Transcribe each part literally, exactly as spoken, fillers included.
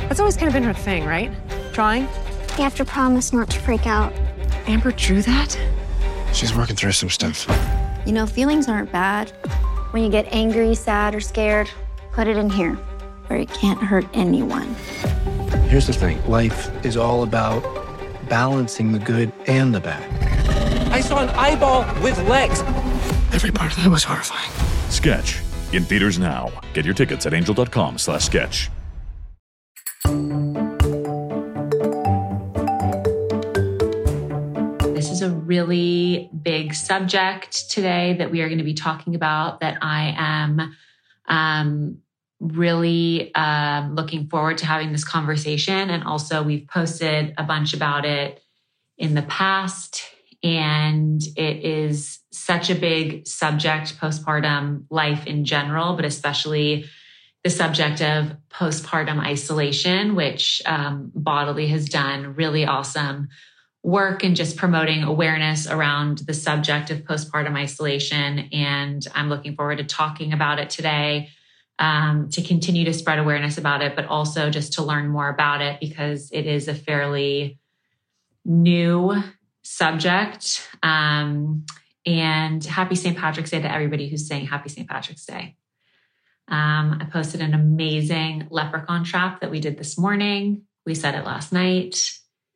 That's always kind of been her thing, right? Drawing? You have to promise not to freak out. Amber drew that? She's working through some stuff. You know, feelings aren't bad. When you get angry, sad, or scared, put it in here, where it can't hurt anyone. Here's the thing. Life is all about balancing the good and the bad. I saw an eyeball with legs. Every part of that was horrifying. Sketch. In theaters now. Get your tickets at angel.com slash sketch. This is a really big subject today that we are going to be talking about that I am um, really um, looking forward to having this conversation. And also we've posted a bunch about it in the past. And it is such a big subject, postpartum life in general, but especially the subject of postpartum isolation, which um, Bodily has done really awesome work in just promoting awareness around the subject of postpartum isolation. And I'm looking forward to talking about it today, um, to continue to spread awareness about it, but also just to learn more about it because it is a fairly new subject. Um, and happy Saint Patrick's Day to everybody who's saying happy Saint Patrick's Day. Um, I posted an amazing leprechaun trap that we did this morning. We said it last night.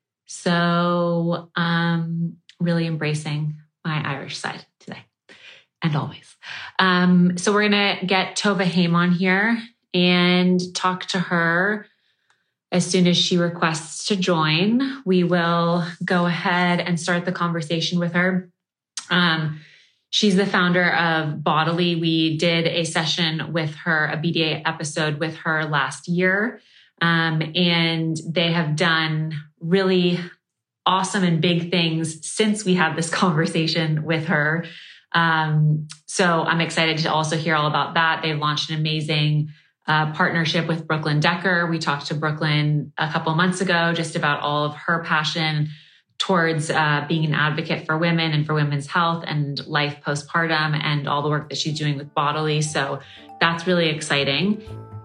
So um, really embracing my Irish side today and always. Um, so we're going to get Tova Haim on here and talk to her as soon as she requests to join. We will go ahead and start the conversation with her. Um, she's the founder of Bodily. We did a session with her, a B D A episode with her last year. Um, and they have done really awesome and big things since we had this conversation with her. Um, so I'm excited to also hear all about that. They've launched an amazing Uh, partnership with Brooklyn Decker. We talked to Brooklyn a couple months ago just about all of her passion towards uh, being an advocate for women and for women's health and life postpartum and all the work that she's doing with Bodily. So that's really exciting.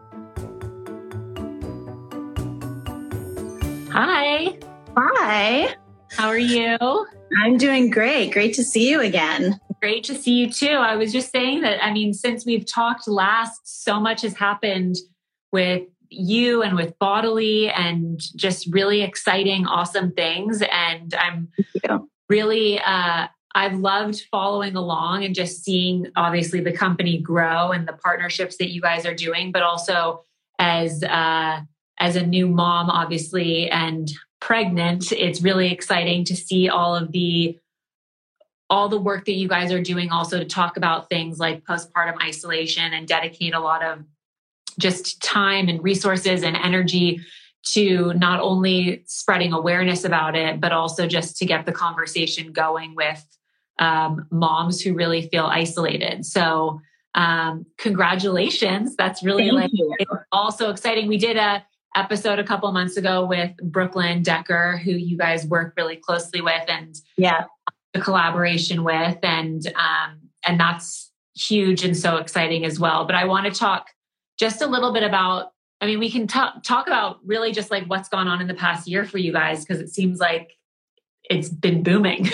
Hi. Hi. How are you? I'm doing great. Great to see you again. Great to see you too. I was just saying that, I mean, since we've talked last, so much has happened with you and with Bodily and just really exciting, awesome things. And I'm really, uh, I've loved following along and just seeing obviously the company grow and the partnerships that you guys are doing, but also as, uh, as a new mom, obviously, and pregnant, it's really exciting to see all of the all the work that you guys are doing also to talk about things like postpartum isolation and dedicate a lot of just time and resources and energy to not only spreading awareness about it, but also just to get the conversation going with um, moms who really feel isolated. So um, congratulations. That's really Thank like you. It's also exciting. We did a episode a couple months ago with Brooklyn Decker, who you guys work really closely with. And yeah. The collaboration with, and um, and that's huge and so exciting as well. But I want to talk just a little bit about, I mean, we can talk talk about really just like what's gone on in the past year for you guys, because it seems like it's been booming.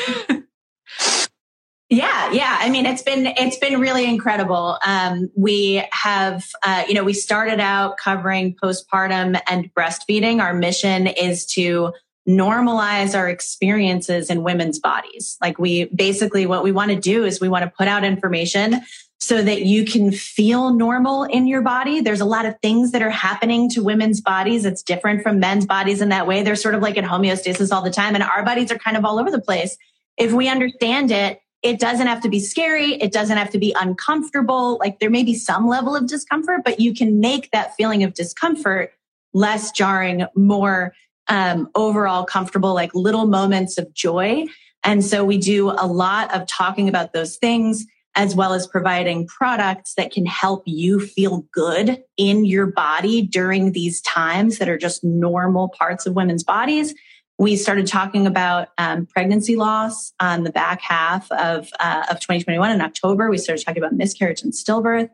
Yeah, yeah. I mean, it's been it's been really incredible. Um, we have, uh, you know, we started out covering postpartum and breastfeeding. Our mission is to normalize our experiences in women's bodies. Like we basically what we want to do is we want to put out information so that you can feel normal in your body. There's a lot of things that are happening to women's bodies. It's different from men's bodies in that way. They're sort of like in homeostasis all the time. And our bodies are kind of all over the place. If we understand it, it doesn't have to be scary. It doesn't have to be uncomfortable. Like there may be some level of discomfort, but you can make that feeling of discomfort less jarring, more Um, overall comfortable, like little moments of joy. And so we do a lot of talking about those things, as well as providing products that can help you feel good in your body during these times that are just normal parts of women's bodies. We started talking about um, pregnancy loss on the back half of, uh, of twenty twenty-one in October. We started talking about miscarriage and stillbirth.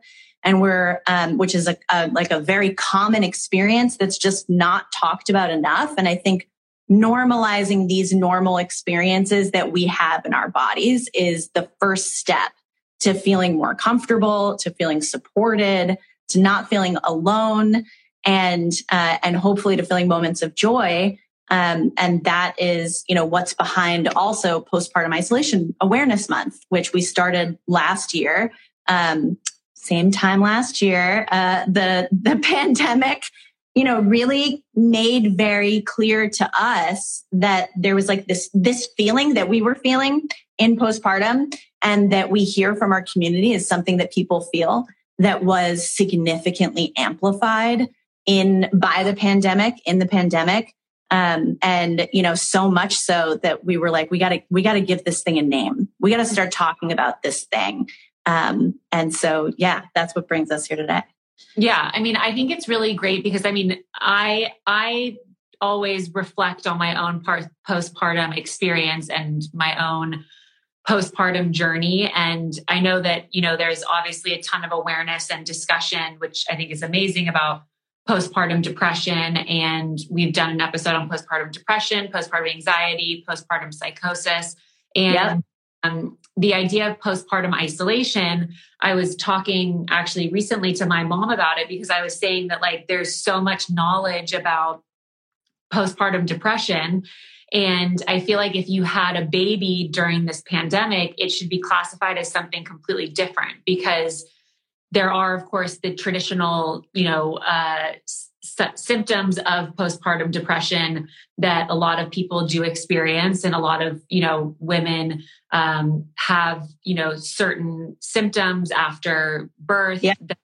and we're, um, which is a, a like a very common experience that's just not talked about enough. And I think normalizing these normal experiences that we have in our bodies is the first step to feeling more comfortable, to feeling supported, to not feeling alone, and uh, and hopefully to feeling moments of joy. Um, and that is, you know, what's behind also Postpartum Isolation Awareness Month, which we started last year. Um, same time last year, uh, the the pandemic, you know, really made very clear to us that there was like this this feeling that we were feeling in postpartum, and that we hear from our community is something that people feel, that was significantly amplified in by the pandemic, in the pandemic. Um, and, you know, so much so that we were like, we gotta, we gotta give this thing a name. We gotta start talking about this thing. Um, and so, yeah, that's what brings us here today. Yeah. I mean, I think it's really great because I mean, I, I always reflect on my own part, postpartum experience and my own postpartum journey. And I know that, you know, there's obviously a ton of awareness and discussion, which I think is amazing, about postpartum depression. And we've done an episode on postpartum depression, postpartum anxiety, postpartum psychosis. And yeah. um, the idea of postpartum isolation, I was talking actually recently to my mom about it, because I was saying that like, there's so much knowledge about postpartum depression. And I feel like if you had a baby during this pandemic, it should be classified as something completely different, because there are, of course, the traditional, you know, uh, s- symptoms of postpartum depression that a lot of people do experience. And a lot of, you know, women um, have, you know, certain symptoms after birth yeah. that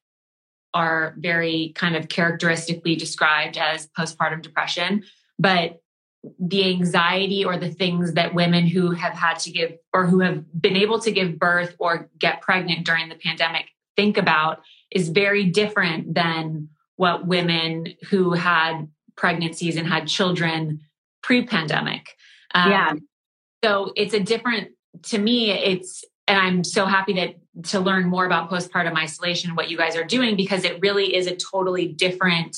are very kind of characteristically described as postpartum depression. But the anxiety or the things that women who have had to give or who have been able to give birth or get pregnant during the pandemic think about is very different than what women who had pregnancies and had children pre-pandemic. Um, yeah. So it's a different, to me, it's, and I'm so happy that to learn more about postpartum isolation and what you guys are doing, because it really is a totally different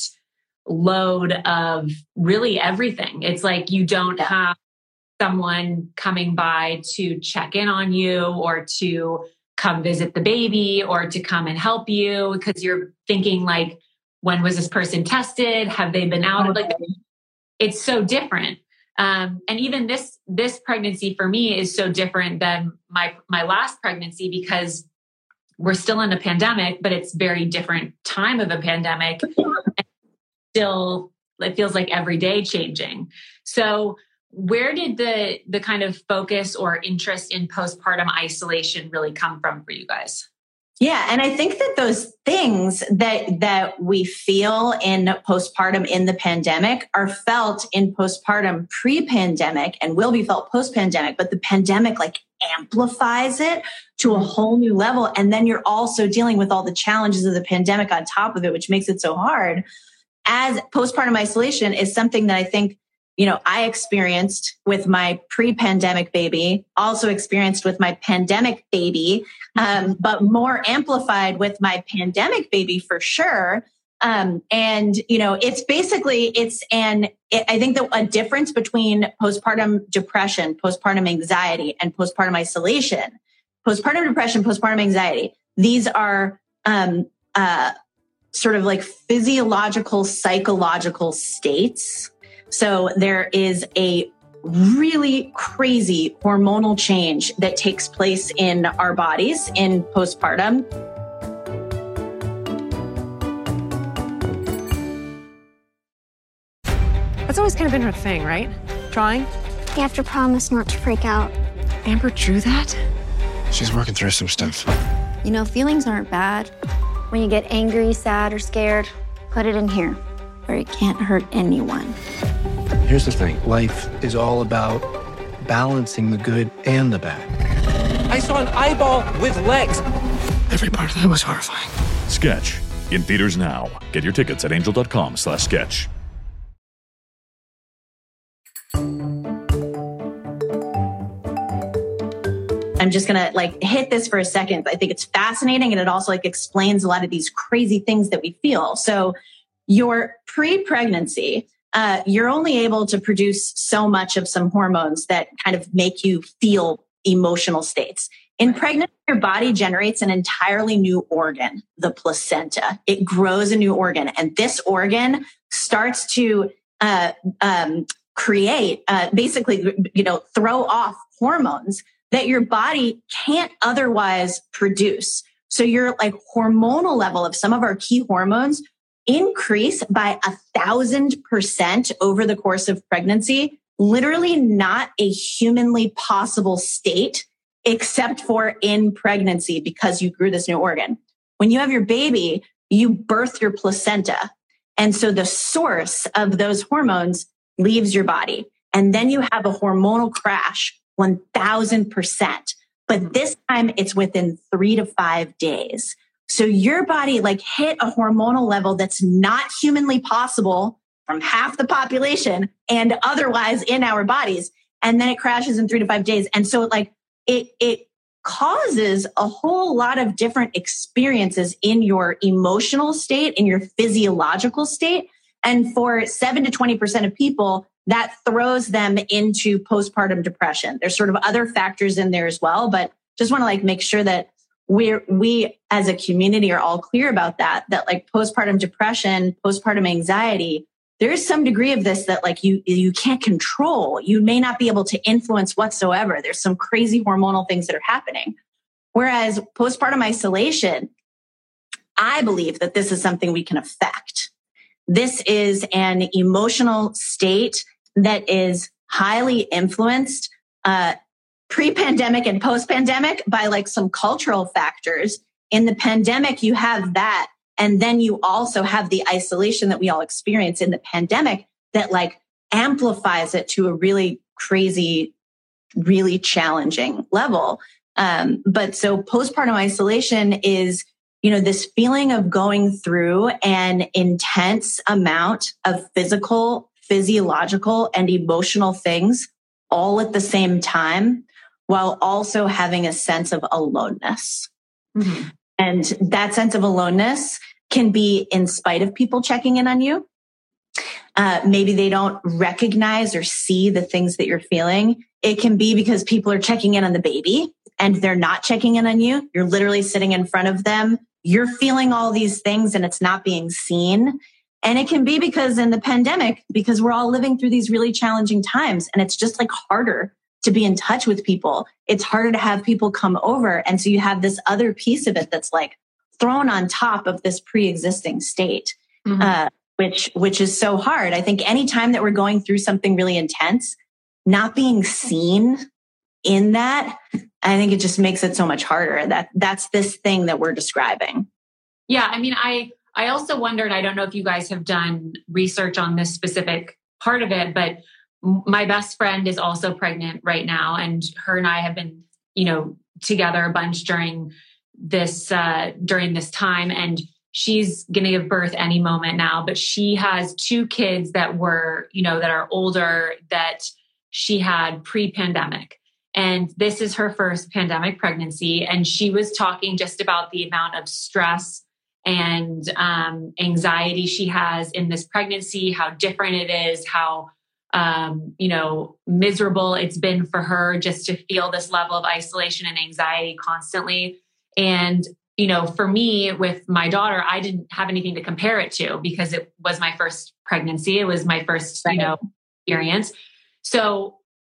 load of really everything. It's like you don't have someone coming by to check in on you or to come visit the baby or to come and help you, because you're thinking like, when was this person tested? Have they been out? Like, it's so different. Um, and even this, this pregnancy for me is so different than my, my last pregnancy, because we're still in a pandemic, but it's very different time of a pandemic. And still, it feels like every day changing. So where did the the kind of focus or interest in postpartum isolation really come from for you guys? Yeah, and I think that those things that that we feel in postpartum in the pandemic are felt in postpartum pre-pandemic and will be felt post-pandemic, but the pandemic like amplifies it to a whole new level. And then you're also dealing with all the challenges of the pandemic on top of it, which makes it so hard. As postpartum isolation is something that I think, you know, I experienced with my pre-pandemic baby, also experienced with my pandemic baby, um, but more amplified with my pandemic baby for sure. Um, and, you know, it's basically, it's an, it, I think that a difference between postpartum depression, postpartum anxiety, and postpartum isolation, postpartum depression, postpartum anxiety, these are, um, uh, sort of like physiological, psychological states. So there is a really crazy hormonal change that takes place in our bodies in postpartum. That's always kind of been her thing, right? Drawing? You have to promise not to freak out. Amber drew that? She's working through some stuff. You know, feelings aren't bad. When you get angry, sad, or scared, put it in here, where it can't hurt anyone. Here's the thing. Life is all about balancing the good and the bad. I saw an eyeball with legs. Every part of that was horrifying. Sketch, in theaters now. Get your tickets at angel.com slash sketch. I'm just going to like hit this for a second. I think it's fascinating. And it also like explains a lot of these crazy things that we feel. So your pre-pregnancy, uh, you're only able to produce so much of some hormones that kind of make you feel emotional states. In pregnancy, your body generates an entirely new organ, the placenta. It grows a new organ, and this organ starts to uh, um, create, uh, basically, you know, throw off hormones that your body can't otherwise produce. So your like hormonal level of some of our key hormones increase by a thousand percent over the course of pregnancy. Literally not a humanly possible state except for in pregnancy because you grew this new organ. When you have your baby, you birth your placenta. And so the source of those hormones leaves your body. And then you have a hormonal crash, one thousand percent. But this time it's within three to five days. So your body like hit a hormonal level that's not humanly possible from half the population and otherwise in our bodies. And then it crashes in three to five days. And so it like, It, it causes a whole lot of different experiences in your emotional state, in your physiological state. And for seven to twenty percent of people, that throws them into postpartum depression. There's sort of other factors in there as well, but just want to like make sure that we're, we as a community are all clear about that, that like postpartum depression, postpartum anxiety, there's some degree of this that like you, you can't control. You may not be able to influence whatsoever. There's some crazy hormonal things that are happening. Whereas postpartum isolation, I believe that this is something we can affect. This is an emotional state that is highly influenced, uh, pre-pandemic and post-pandemic by like some cultural factors. In the pandemic, you have that. And then you also have the isolation that we all experience in the pandemic that like amplifies it to a really crazy, really challenging level. Um, but so postpartum isolation is, you know, this feeling of going through an intense amount of physical, physiological, and emotional things all at the same time, while also having a sense of aloneness. Mm-hmm. And that sense of aloneness can be in spite of people checking in on you. Uh, maybe they don't recognize or see the things that you're feeling. It can be because people are checking in on the baby and they're not checking in on you. You're literally sitting in front of them. You're feeling all these things and it's not being seen. And it can be because in the pandemic, because we're all living through these really challenging times and it's just like harder to be in touch with people. It's harder to have people come over. And so you have this other piece of it that's like thrown on top of this pre-existing state, mm-hmm. uh, which, which is so hard. I think anytime that we're going through something really intense, not being seen in that, I think it just makes it so much harder. That that's this thing that we're describing. Yeah. I mean, I, I also wondered, I don't know if you guys have done research on this specific part of it, but my best friend is also pregnant right now. And her and I have been, you know, together a bunch during this, uh, during this time. And she's going to give birth any moment now, but she has two kids that were, you know, that are older that she had pre-pandemic. And this is her first pandemic pregnancy. And she was talking just about the amount of stress and um, anxiety she has in this pregnancy, how different it is, how Um, you know, miserable it's been for her just to feel this level of isolation and anxiety constantly. And, you know, for me with my daughter, I didn't have anything to compare it to because it was my first pregnancy. It was my first, you know, experience. So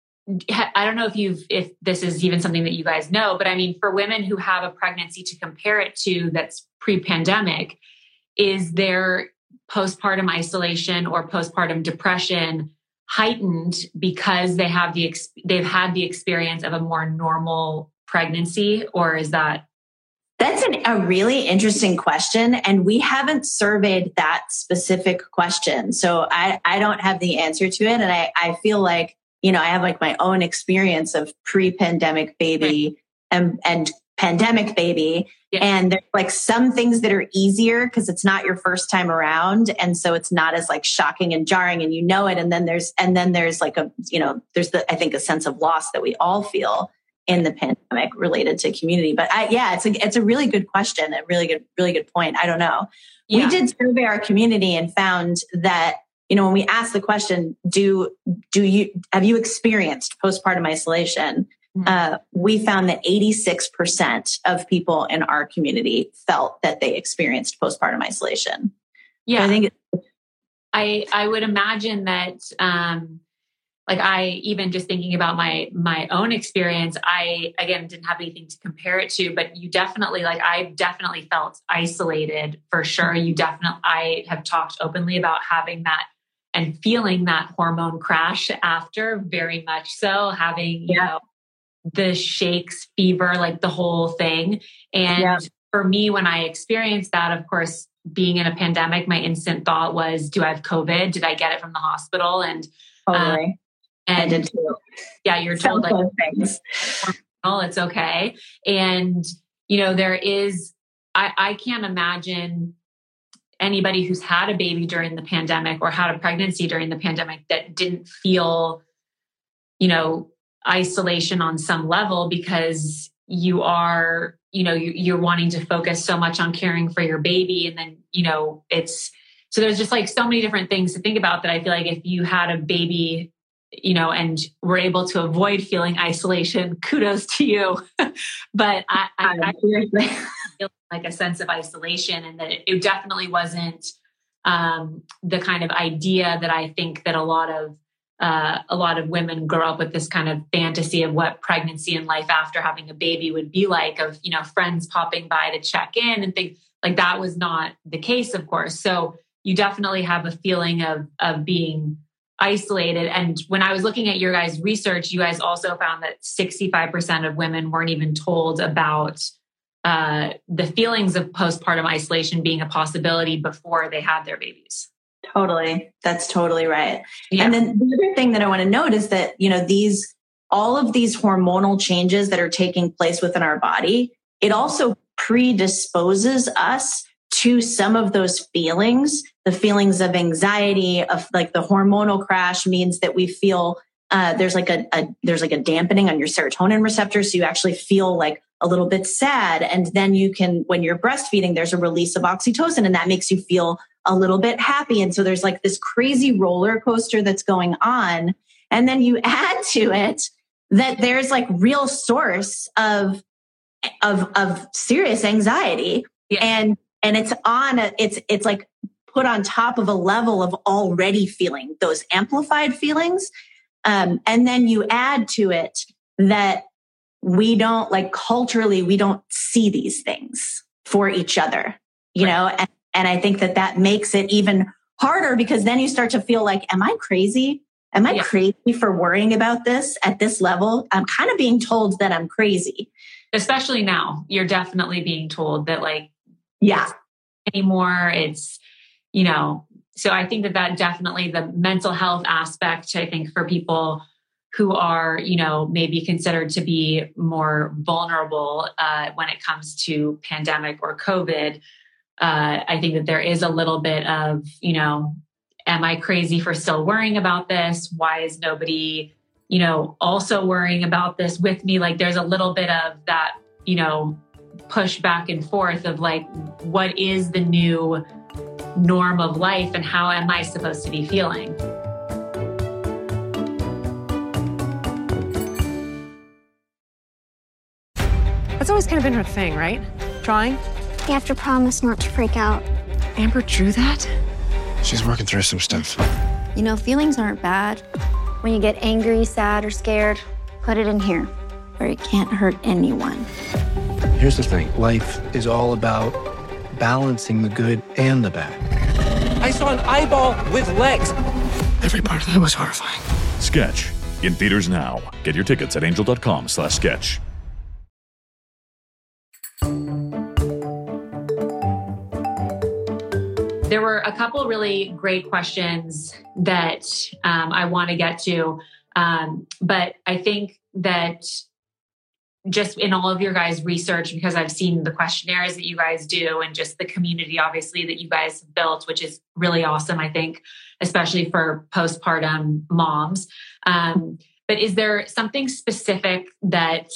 I don't know if you've, if this is even something that you guys know, but I mean, for women who have a pregnancy to compare it to that's pre-pandemic, is their postpartum isolation or postpartum depression heightened because they have the they've had the experience of a more normal pregnancy, or is that? That's an, a really interesting question, and we haven't surveyed that specific question, so I I don't have the answer to it, and I I feel like, you know, I have like my own experience of pre-pandemic baby and and pandemic baby. Yeah. And there's like some things that are easier because it's not your first time around. And so it's not as like shocking and jarring and you know it. And then there's, and then there's like a, you know, there's the, I think a sense of loss that we all feel. in the pandemic related to community. But I, yeah, it's a, it's a really good question. A really good, really good point. I don't know. Yeah. We did survey our community and found that, you know, when we asked the question, do, do you, have you experienced postpartum isolation? Mm-hmm. Uh, we found that eighty-six percent of people in our community felt that they experienced postpartum isolation. Yeah. So I think it's, I, I would imagine that, um, like I, even just thinking about my, my own experience, I, again, didn't have anything to compare it to, but you definitely, like, I definitely felt isolated for sure. You definitely, I have talked openly about having that and feeling that hormone crash after, very much so, having, you yeah. know, the shakes, fever, like the whole thing. And yeah. for me, when I experienced that, of course, being in a pandemic, my instant thought was, do I have COVID? Did I get it from the hospital? And, totally. um, and I did too. Yeah, you're told like, things. It's okay. And, you know, there is, I, I can't imagine anybody who's had a baby during the pandemic or had a pregnancy during the pandemic that didn't feel, you know, isolation on some level, because you are, you know, you, you're wanting to focus so much on caring for your baby. And then, you know, it's, so there's just like so many different things to think about that I feel like if you had a baby, you know, and were able to avoid feeling isolation, kudos to you. But I, I, I feel like a sense of isolation, and that it, it definitely wasn't um, the kind of idea that I think that a lot of uh, a lot of women grow up with, this kind of fantasy of what pregnancy and life after having a baby would be like, of, you know, friends popping by to check in and things like that. Was not the case, of course. So you definitely have a feeling of of being isolated. And when I was looking at your guys' research, you guys also found that sixty-five percent of women weren't even told about uh, the feelings of postpartum isolation being a possibility before they had their babies. Totally. That's totally right. Yeah. And then the other thing that I want to note is that, you know, these, all of these hormonal changes that are taking place within our body, it also predisposes us to some of those feelings. The feelings of anxiety, of like the hormonal crash, means that we feel uh, there's like a, a there's like a dampening on your serotonin receptors, so you actually feel like a little bit sad. And then you can, when you're breastfeeding, there's a release of oxytocin, and that makes you feel a little bit happy. And so there's like this crazy roller coaster that's going on. And then you add to it that there's like real source of of of serious anxiety, yeah. and and it's on a, it's it's like put on top of a level of already feeling those amplified feelings. Um, and then you add to it that we don't, like, culturally, we don't see these things for each other, you right. know? And, and I think that that makes it even harder, because then you start to feel like, am I crazy? Am I yeah. crazy for worrying about this at this level? I'm kind of being told that I'm crazy. Especially now, you're definitely being told that, like, yeah, anymore. It's, you know, so I think that that definitely, the mental health aspect, I think, for people who are, you know, maybe considered to be more vulnerable uh, when it comes to pandemic or COVID, uh, I think that there is a little bit of, you know, am I crazy for still worrying about this? Why is nobody, you know, also worrying about this with me? Like, there's a little bit of that, you know, push back and forth of like, what is the new norm of life and how am I supposed to be feeling? That's always kind of been her thing, right? Trying? You have to promise not to freak out. Amber drew that? She's working through some stuff. You know, feelings aren't bad. When you get angry, sad, or scared, put it in here, where it can't hurt anyone. Here's the thing. Life is all about balancing the good and the bad. I saw an eyeball with legs. Every part of that was horrifying. Sketch. In theaters now. Get your tickets at angel.com slash sketch. There were a couple really great questions that um, I want to get to. Um, but I think that just in all of your guys' research, because I've seen the questionnaires that you guys do and just the community, obviously, that you guys have built, which is really awesome, I think, especially for postpartum moms. Um, but is there something specific that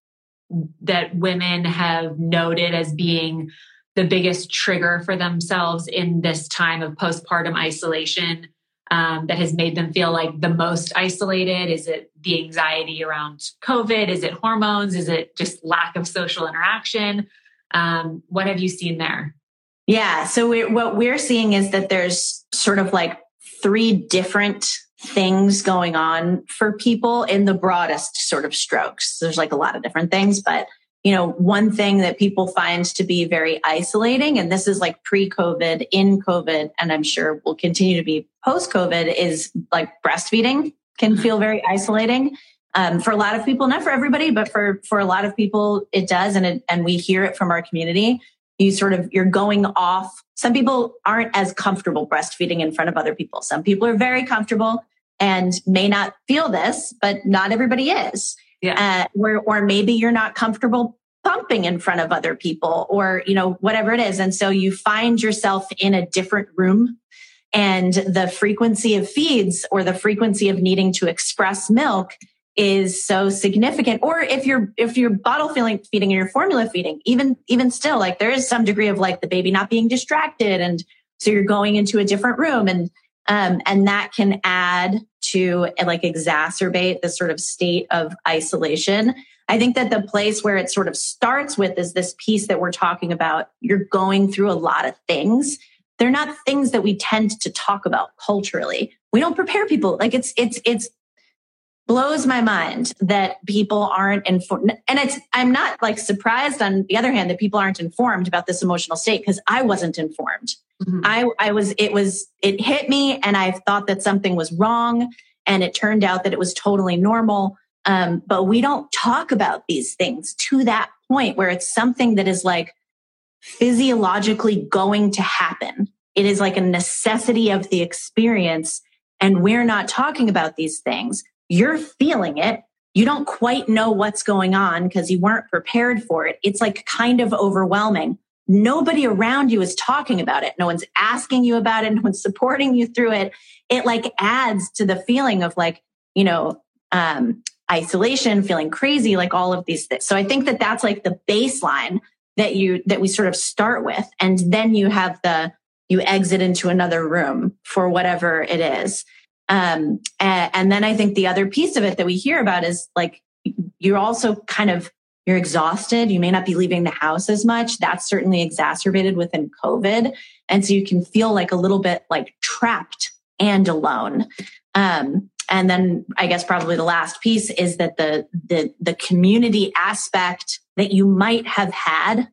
that women have noted as being the biggest trigger for themselves in this time of postpartum isolation um, that has made them feel like the most isolated? Is it the anxiety around COVID? Is it hormones? Is it just lack of social interaction? Um, what have you seen there? Yeah. So we're, what we're seeing is that there's sort of like three different things going on for people in the broadest sort of strokes. There's like a lot of different things, but you know, one thing that people find to be very isolating, and this is like pre-COVID, in COVID, and I'm sure will continue to be post-COVID, is like breastfeeding can feel very isolating. Um, for a lot of people, not for everybody, but for, for a lot of people, it does. And it, and we hear it from our community. You sort of, you're going off. Some people aren't as comfortable breastfeeding in front of other people. Some people are very comfortable and may not feel this, but not everybody is. Yeah. Uh, or, or maybe you're not comfortable pumping in front of other people, or, you know, whatever it is. And so you find yourself in a different room, and the frequency of feeds or the frequency of needing to express milk is so significant. Or if you're, if you're bottle feeding, feeding and you're formula feeding, even, even still, like there is some degree of like the baby not being distracted. And so you're going into a different room, and, um, and that can add to and like exacerbate the sort of state of isolation. I think that the place where it sort of starts with is this piece that we're talking about. You're going through a lot of things. They're not things that we tend to talk about culturally. We don't prepare people. Like it's, it's, it's blows my mind that people aren't informed. And it's, I'm not like surprised on the other hand that people aren't informed about this emotional state, because I wasn't informed. Mm-hmm. I, I was, it was, it hit me and I thought that something was wrong, and it turned out that it was totally normal. Um, but we don't talk about these things to that point where it's something that is like physiologically going to happen. It is like a necessity of the experience. And we're not talking about these things. You're feeling it. You don't quite know what's going on because you weren't prepared for it. It's like kind of overwhelming. Nobody around you is talking about it. No one's asking you about it. No one's supporting you through it. It like adds to the feeling of like, you know, um, isolation, feeling crazy, like all of these things. So I think that that's like the baseline that you, that we sort of start with. And then you have the, you exit into another room for whatever it is. Um, and, and then I think the other piece of it that we hear about is like, you're also kind of, you're exhausted. You may not be leaving the house as much. That's certainly exacerbated within COVID. And so you can feel like a little bit like trapped and alone. Um, and then I guess probably the last piece is that the, the, the community aspect that you might have had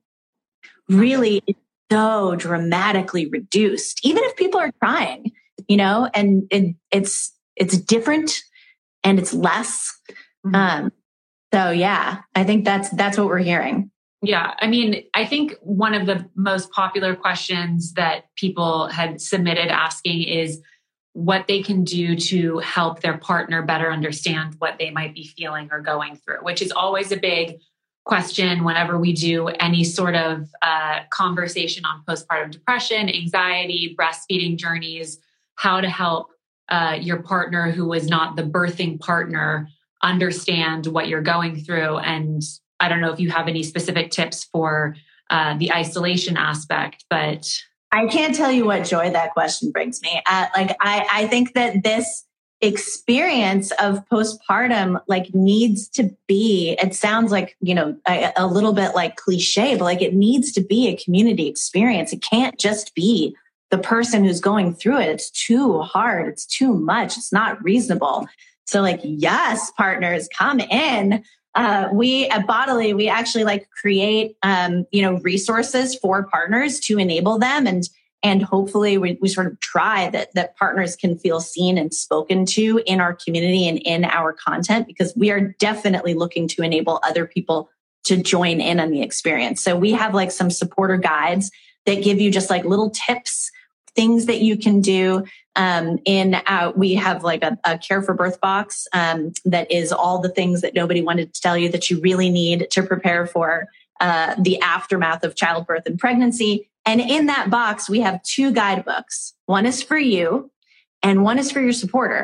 really is so dramatically reduced, even if people are trying, you know, and it, it's, it's different and it's less. Mm-hmm. Um, so yeah, I think that's, that's what we're hearing. Yeah. I mean, I think one of the most popular questions that people had submitted asking is what they can do to help their partner better understand what they might be feeling or going through, which is always a big question whenever we do any sort of uh, conversation on postpartum depression, anxiety, breastfeeding journeys, how to help uh, your partner who is not the birthing partner understand what you're going through. And I don't know if you have any specific tips for uh, the isolation aspect, but I can't tell you what joy that question brings me. Uh, like, I, I think that this experience of postpartum, like, needs to be, it sounds like, you know, a, a little bit like cliche, but like it needs to be a community experience. It can't just be the person who's going through it. It's too hard. It's too much. It's not reasonable. So like, yes, partners, come in. Uh, we at Bodily, we actually like create, um, you know, resources for partners to enable them. And, and hopefully we, we sort of try that, that partners can feel seen and spoken to in our community and in our content, because we are definitely looking to enable other people to join in on the experience. So we have like some supporter guides that give you just like little tips, things that you can do. Um, in uh, we have like a, a Care for Birth box um, that is all the things that nobody wanted to tell you that you really need to prepare for uh, the aftermath of childbirth and pregnancy. And in that box, we have two guidebooks. One is for you and one is for your supporter.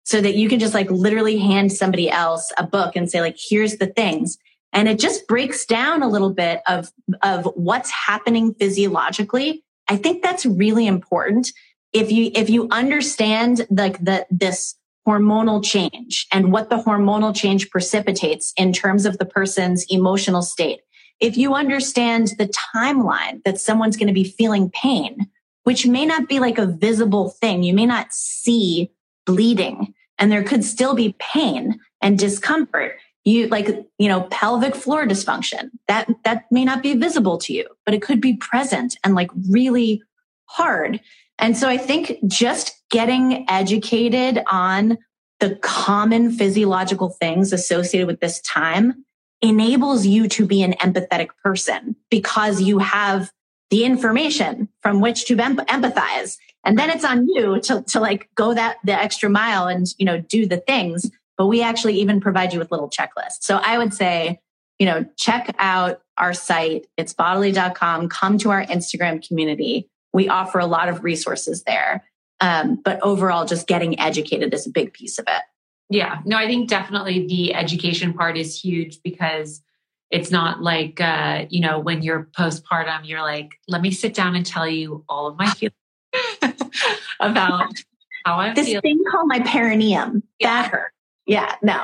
so that you can just like literally hand somebody else a book and say like, here's the things. And it just breaks down a little bit of, of what's happening physiologically. I think that's really important. If you, if you understand like the, this hormonal change and what the hormonal change precipitates in terms of the person's emotional state, if you understand the timeline that someone's going to be feeling pain, which may not be like a visible thing, you may not see bleeding, and there could still be pain and discomfort. You like, you know, pelvic floor dysfunction, that, that may not be visible to you, but it could be present and like really hard. And so I think just getting educated on the common physiological things associated with this time enables you to be an empathetic person because you have the information from which to empathize. And then it's on you to, to like go that the extra mile and, you know, do the things. But we actually even provide you with little checklists. So I would say, you know, check out our site. It's bodily dot com. Come to our Instagram community. We offer a lot of resources there. Um, but overall, just getting educated is a big piece of it. Yeah, no, I think definitely the education part is huge because it's not like, uh, you know, when you're postpartum, you're like, let me sit down and tell you all of my feelings about how I'm this feeling. thing called my perineum. Yeah. That hurt. Yeah, no.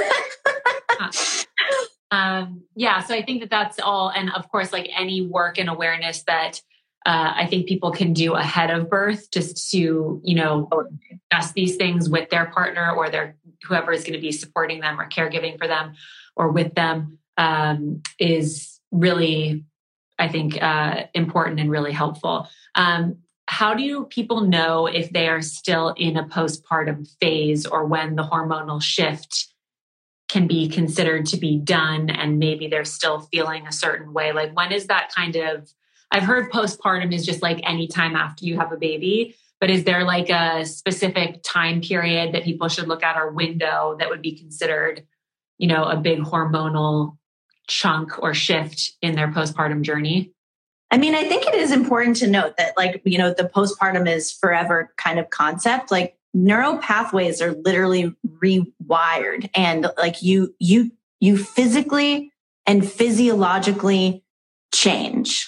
um, yeah, so I think that that's all. And of course, like any work and awareness that uh, I think people can do ahead of birth just to, you know, discuss these things with their partner or their whoever is going to be supporting them or caregiving for them or with them um, is really, I think, uh, important and really helpful. Um, how do people know if they are still in a postpartum phase or when the hormonal shift can be considered to be done and maybe they're still feeling a certain way? Like when is that kind of, I've heard postpartum is just like any time after you have a baby, but is there like a specific time period that people should look at or window that would be considered, you know, a big hormonal chunk or shift in their postpartum journey? I mean, I think it is important to note that, like, you know, the postpartum is forever kind of concept. Like neural pathways are literally rewired, and like you, you, you physically and physiologically change.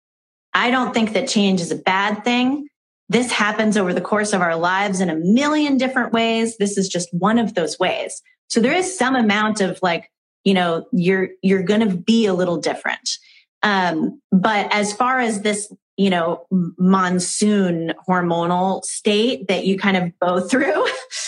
I don't think that change is a bad thing. This happens over the course of our lives in a million different ways. This is just one of those ways. So there is some amount of like, you know, you're, you're going to be a little different. Um, but as far as this, you know, monsoon hormonal state that you kind of go through,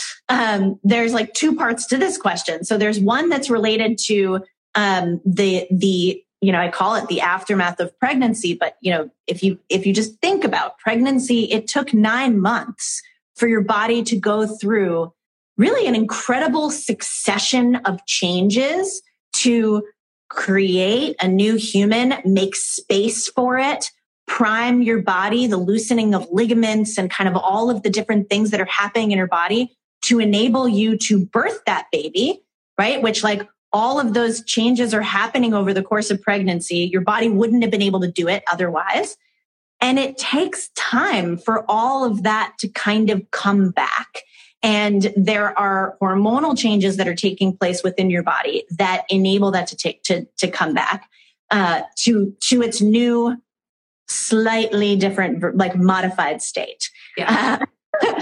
um, there's like two parts to this question. So there's one that's related to, um, the, the, you know, I call it the aftermath of pregnancy, but you know, if you, if you just think about pregnancy, it took nine months for your body to go through really an incredible succession of changes to create a new human, make space for it, prime your body, the loosening of ligaments and kind of all of the different things that are happening in your body to enable you to birth that baby, right? Which like all of those changes are happening over the course of pregnancy. Your body wouldn't have been able to do it otherwise. And it takes time for all of that to kind of come back. And there are hormonal changes that are taking place within your body that enable that to take to to come back uh, to to its new, slightly different, like modified state. Yeah. Uh,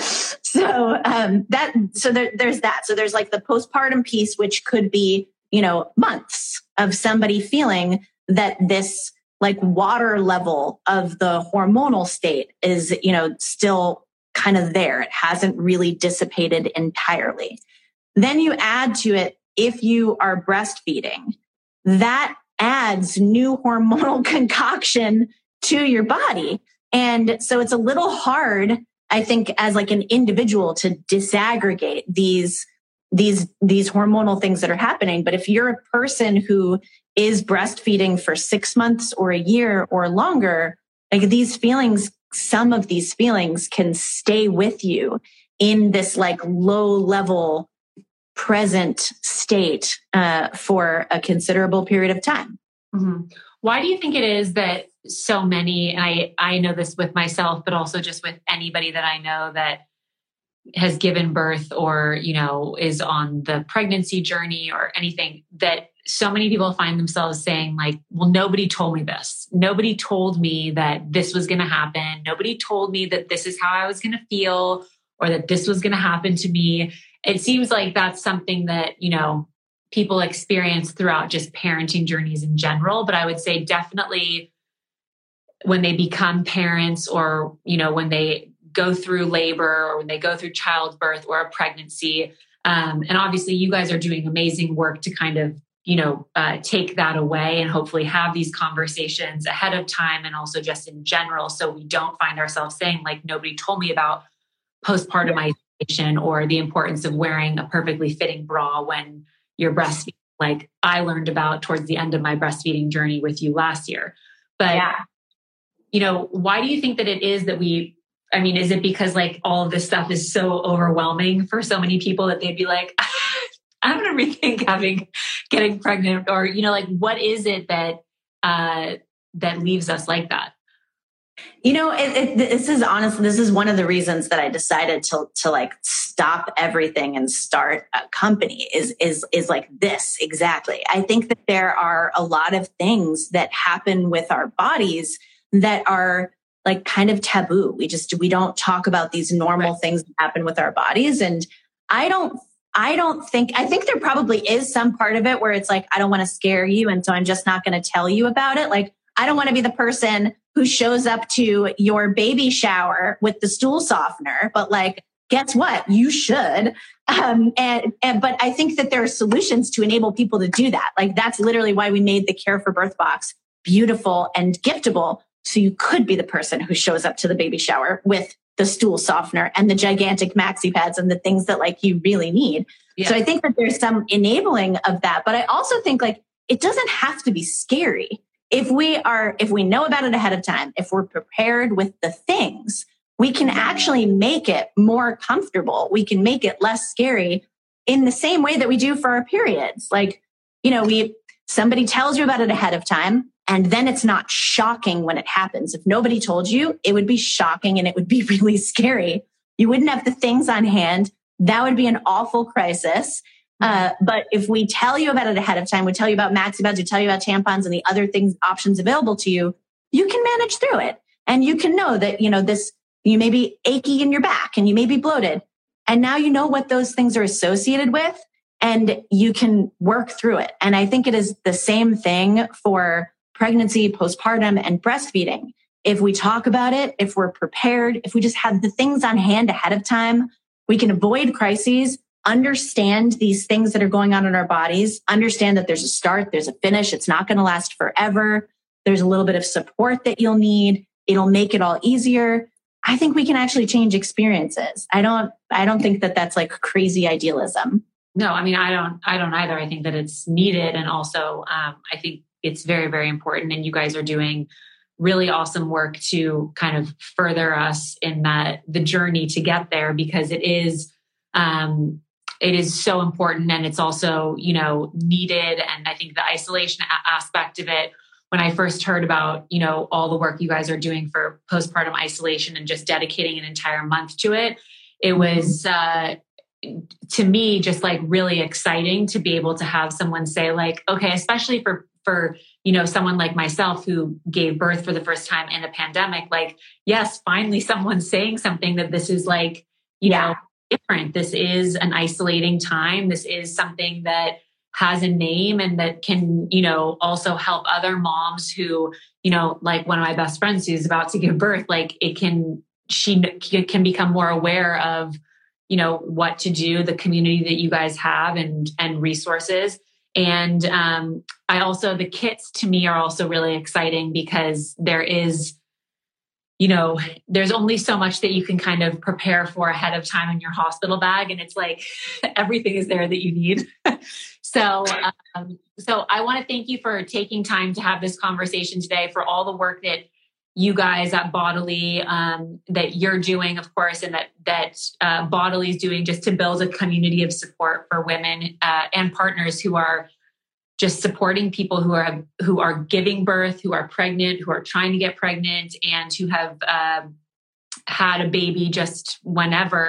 so um, that so there, there's that. So there's like the postpartum piece, which could be, you know, months of somebody feeling that this like water level of the hormonal state is, you know, still kind of there. It hasn't really dissipated entirely. Then you add to it, if you are breastfeeding, that adds new hormonal concoction to your body. And so it's a little hard, I think, as like an individual to disaggregate these, these, these hormonal things that are happening. But if you're a person who is breastfeeding for six months or a year or longer, like these feelings some of these feelings can stay with you in this like low level present state uh, for a considerable period of time. Mm-hmm. Why do you think it is that so many, and I, I know this with myself, but also just with anybody that I know, that has given birth or, you know, is on the pregnancy journey or anything, that so many people find themselves saying like, well, nobody told me this. Nobody told me that this was going to happen. Nobody told me that this is how I was going to feel or that this was going to happen to me. It seems like that's something that, you know, people experience throughout just parenting journeys in general. But I would say definitely when they become parents or, you know, when they go through labor or when they go through childbirth or a pregnancy. Um, and obviously you guys are doing amazing work to kind of, you know, uh, take that away and hopefully have these conversations ahead of time and also just in general. So we don't find ourselves saying like, nobody told me about postpartum isolation or the importance of wearing a perfectly fitting bra when you're breastfeeding, like I learned about towards the end of my breastfeeding journey with you last year. But, yeah. you know, why do you think that it is that we, I mean, is it because like all of this stuff is so overwhelming for so many people that they'd be like, I'm going to rethink having, getting pregnant, or, you know, like, what is it that, uh, that leaves us like that? You know, it, it, this is honestly, this is one of the reasons that I decided to, to like stop everything and start a company is, is, is like this exactly. I think that there are a lot of things that happen with our bodies that are like kind of taboo. We just, we don't talk about these normal right. things that happen with our bodies. And I don't, I don't think, I think there probably is some part of it where it's like, I don't want to scare you. And so I'm just not going to tell you about it. Like, I don't want to be the person who shows up to your baby shower with the stool softener, but like, guess what? You should. Um, and, and, but I think that there are solutions to enable people to do that. Like, that's literally why we made the Care for Birth box beautiful and giftable. So you could be the person who shows up to the baby shower with the stool softener and the gigantic maxi pads and the things that like you really need. Yeah. So I think that there's some enabling of that. But I also think like it doesn't have to be scary. If we are, if we know about it ahead of time, if we're prepared with the things, we can actually make it more comfortable. We can make it less scary in the same way that we do for our periods. Like, you know, we, somebody tells you about it ahead of time. And then it's not shocking when it happens. If nobody told you, it would be shocking and it would be really scary. You wouldn't have the things on hand. That would be an awful crisis. Uh, but if we tell you about it ahead of time, we tell you about maxi pads, we tell you about tampons and the other things, options available to you, you can manage through it. And you can know that, you know, this, you may be achy in your back and you may be bloated. And now you know what those things are associated with and you can work through it. And I think it is the same thing for pregnancy, postpartum, and breastfeeding. If we talk about it, if we're prepared, if we just have the things on hand ahead of time, we can avoid crises, understand these things that are going on in our bodies, understand that there's a start, there's a finish. It's not going to last forever. There's a little bit of support that you'll need. It'll make it all easier. I think we can actually change experiences. I don't, I don't think that that's like crazy idealism. No, I mean, I don't, I don't either. I think that it's needed. And also, um, I think it's very, very important. And you guys are doing really awesome work to kind of further us in that the journey to get there, because it is, um, it is so important. And it's also, you know, needed. And I think the isolation a- aspect of it, when I first heard about, you know, all the work you guys are doing for postpartum isolation and just dedicating an entire month to it, it was, uh, to me, just like really exciting to be able to have someone say like, okay, especially for for, you know, someone like myself who gave birth for the first time in a pandemic, like, yes, finally someone's saying something that this is like, you yeah. know, different. This is an isolating time. This is something that has a name and that can, you know, also help other moms who, you know, like one of my best friends who's about to give birth, like it can, she can become more aware of, you know, what to do, the community that you guys have and, and resources. And um, I also, the kits to me are also really exciting because there is, you know, there's only so much that you can kind of prepare for ahead of time in your hospital bag. And it's like, everything is there that you need. so, um, so I want to thank you for taking time to have this conversation today, for all the work that you guys at Bodily, um, that you're doing, of course, and that, that uh, Bodily is doing just to build a community of support for women uh, and partners who are just supporting people who are, who are giving birth, who are pregnant, who are trying to get pregnant, and who have uh, had a baby just whenever,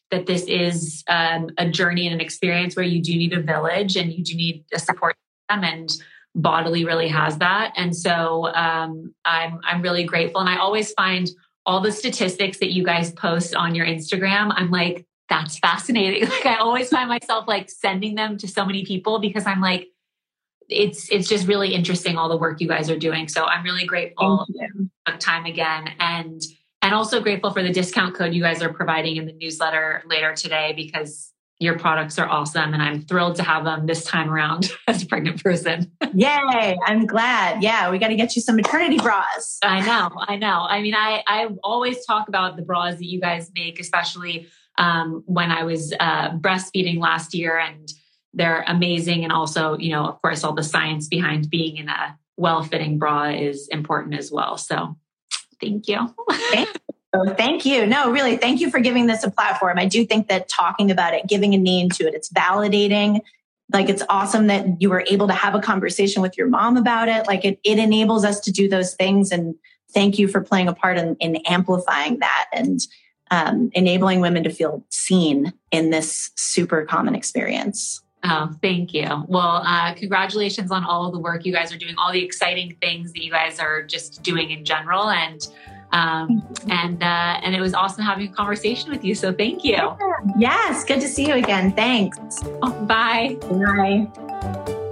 that this is um, a journey and an experience where you do need a village and you do need a support system, and Bodily really has that. And so um, I'm I'm really grateful. And I always find all the statistics that you guys post on your Instagram, I'm like, that's fascinating. Like I always find myself like sending them to so many people because I'm like, it's it's just really interesting all the work you guys are doing. So I'm really grateful for time again, and and also grateful for the discount code you guys are providing in the newsletter later today, because your products are awesome and I'm thrilled to have them this time around as a pregnant person. Yay. I'm glad. Yeah. We got to get you some maternity bras. I know. I know. I mean, I, I always talk about the bras that you guys make, especially um, when I was uh, breastfeeding last year, and they're amazing. And also, you know, of course, all the science behind being in a well-fitting bra is important as well. So thank you. Thank you. Oh, thank you. No, really, thank you for giving this a platform. I do think that talking about it, giving a name to it, it's validating. Like, it's awesome that you were able to have a conversation with your mom about it. Like, it, it enables us to do those things. And thank you for playing a part in, in amplifying that and um, enabling women to feel seen in this super common experience. Oh, thank you. Well, uh, congratulations on all of the work you guys are doing, all the exciting things that you guys are just doing in general. And Um, and, uh, and it was awesome having a conversation with you. So thank you. Yes. Good to see you again. Thanks. Oh, bye. Bye.